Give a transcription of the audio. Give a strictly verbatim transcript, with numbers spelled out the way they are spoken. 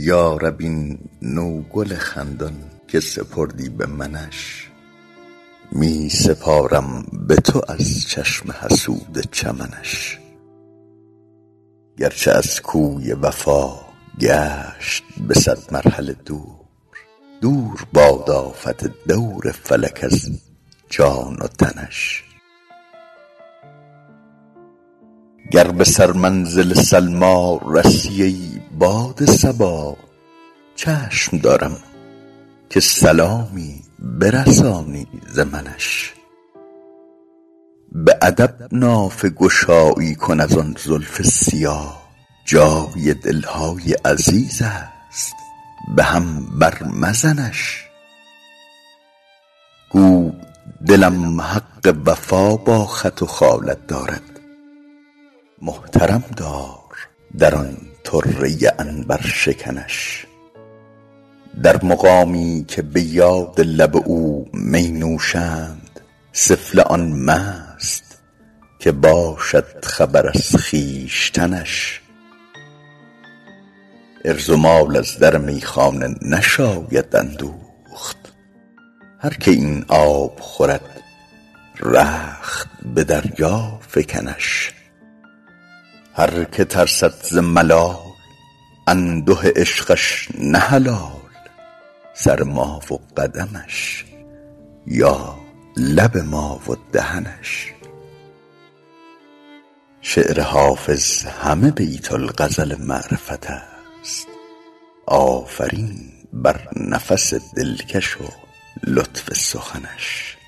یارب این نوگل خندان که سپردی به منش، می سپارم به تو از چشم حسود چمنش. گرچه از کوی وفا گشت به صد مرحله دور، دور باد آفت دور فلک از جان و تنش. گر به سر منزل سلمی رسی ای باد صبا، چشم دارم که سلامی برسانی ز منش. به ادب نافه گشایی کن از آن زلف سیاه، جای دلهای عزیز است به هم بر مزنش. گو دلم حق وفا با خط و خالت دارد، محترم دار در آن طره عنبر شکنش. در مقامی که به یاد لب او می نوشند، سفله آن مست که باشد خبر از خویشتنش. عرض و مال از در میخانه نشاید اندوخت، هر که این آب خورد رخت به دریا فکنش. هر که ترسد ز ملال انده عشقش نه حلال، سر ما و قدمش یا لب ما و دهنش. شعر حافظ همه بیت الغزل معرفت است، آفرین بر نفس دلکش و لطف سخنش.